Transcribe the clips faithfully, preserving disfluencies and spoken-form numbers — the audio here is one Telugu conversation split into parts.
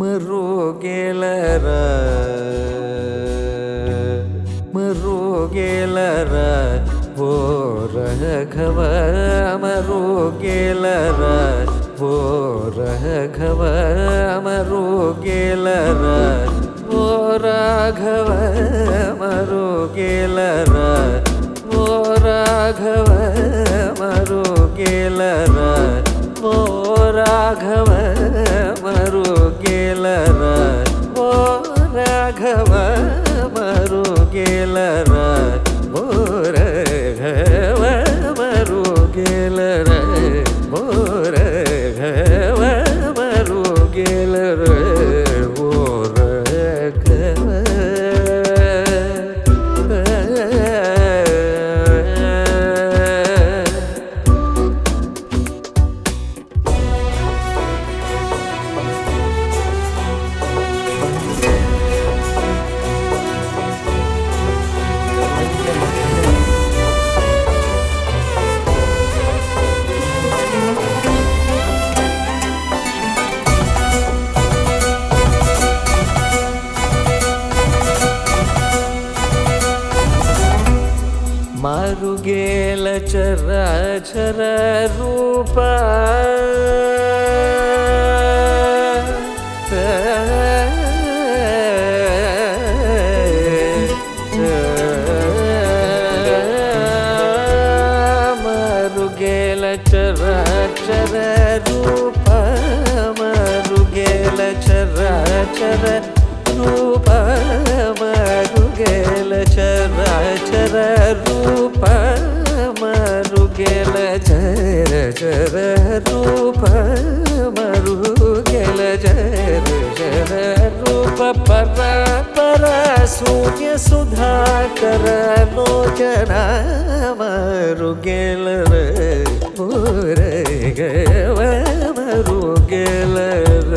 ಮರುಗೆಲರ ಮರುಗೆಲರ ಓ ರಾಘವ ಮರುಗೆಲರ ಓ ರಾಘವ ಮರುಗೆಲರ ಓ ರಾಘವ ಮರುಗೆಲರ ಓ ರಾಘವ ಮರುಗೆಲರ ಓ ರಾಘವ ಮರುಗೆಲರ ಓ ರಾಘವ ಮರುಗೆಲರ ಓ ರಾಘವ ಮರುಗೆಲರ ಓ ರಾಘವ ಮರುಗೆಲರ ಓ ರಾಘವ ಮರುಗೇಲ ಚರಾಚರ ರೂಪ ಮರುಗೇಲ ಚರಾಚರ ರೂಪ ಮರುಗೇಲ ಚರಾಚರ ರೂಪ ಮರುಗೇಲ ಚರಾಚರ ರೂಪ ಮರುಗೇಲ ಚರ ಚರ ರೂಪ ಮರುಗೇಲ ಚರ ಚರ ರೂಪ ಪರ ಪರ ಸೂರ್ಯ ಸುಧಾಕರ ಲೋಚನ ಮರುಗೇಲರ ಪೂರಗವ ಮರುಗೇಲರ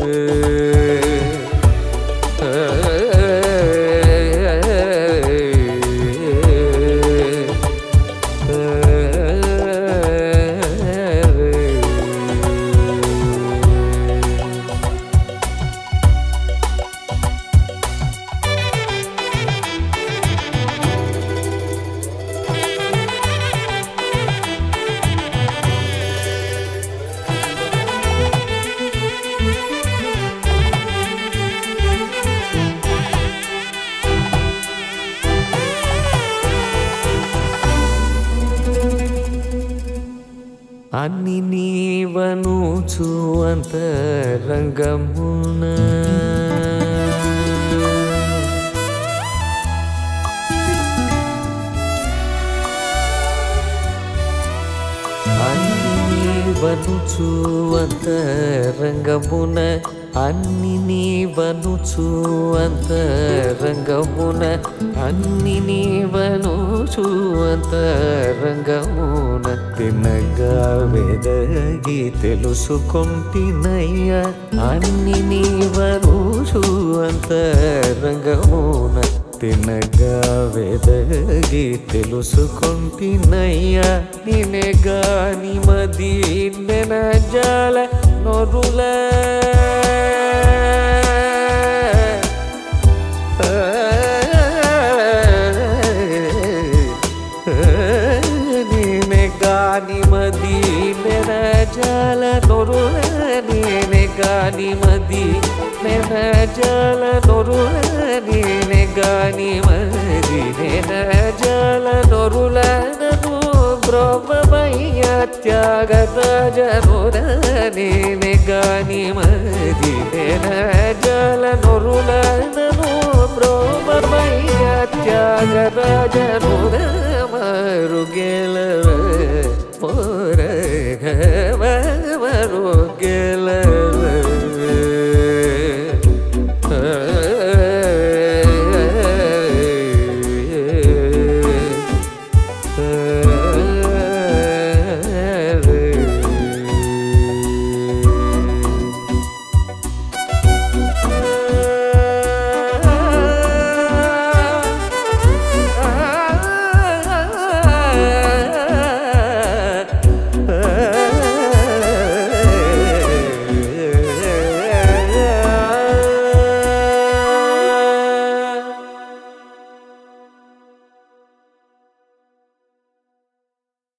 అన్ని నీవనుచు అంతరంగమున అన్ని నీవనుచు అంతరంగమున అన్ని నీవనుచు అంతరంగమున అన్ని నీవనుచు అంతరంగమున తినగా వెదగి తెలుసుకొంటినయ్య అన్ని నీవనుచు అంతరంగమున తినగా వెదగి తెలుసుకొంటినయ్య నినగాని మది నెనజాల నొరుల నినగాని మది నెనజాల నొరుల నినగాని మది నెనజాల నొరుల నినగాని మది నెనజాల నొరుల నను బ్రహ్మమయ్య త్యాగత జనుర నినగాని మది నెనజాల నొరుల నను బ్రహ్మమయ్య త్యాగత జనుర